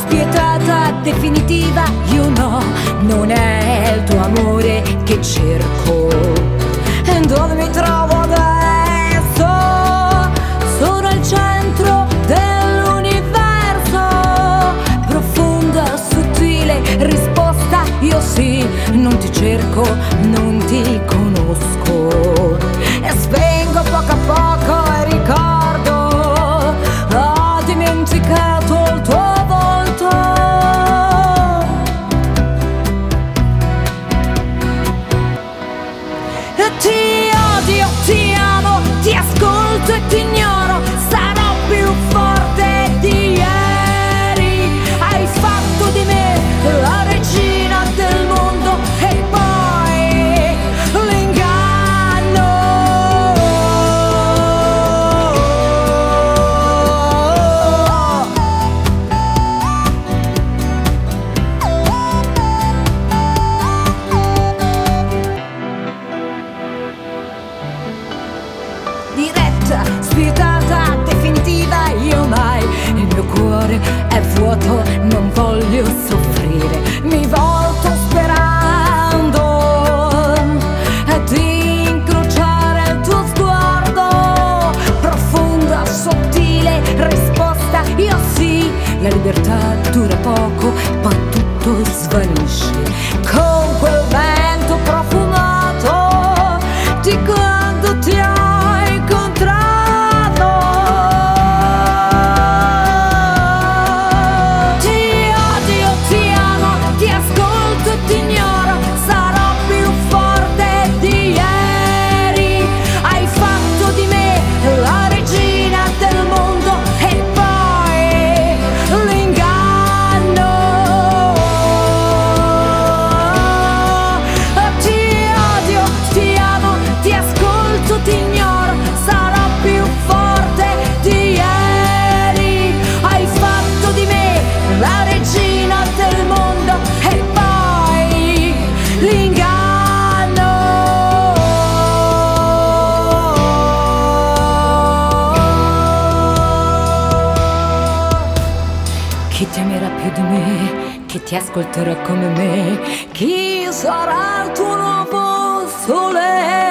spietata, definitiva, io no, non è il tuo amore che cerco. E dove mi trovo adesso? Sono al centro dell'universo, profonda, sottile risposta, io sì, non ti cerco, non ti conosco. E spengo poco a poco e ricordo, ho dimenticato il tuo volto. E ti odio, ti amo, ti ascolto e ti ignoro, sarò più forte di ieri. Hai fatto di me la regina del mondo e poi l'inganno. Diretta, spietata, definitiva, io mai. Il mio cuore è vuoto, non voglio soffrire. Mi volto sperando di incrociare il tuo sguardo. Profonda, sottile risposta, io sì. La libertà dura poco, poi tutto svanisce con quel vento profumato di quando ti ho incontrato. Ti odio, ti amo, ti ascolto e ti ignoro, sarò più forte di ieri. Hai fatto di me la regina del mondo e poi l'inganno. Ti odio, ti amo, ti ascolto, ti ignoro, sarò più forte di ieri. Hai fatto di me la regina del mondo e poi l'inganno. Chi ti amerà più di me, chi ti ascolterà come me, chi sarà il tuo nuovo sole?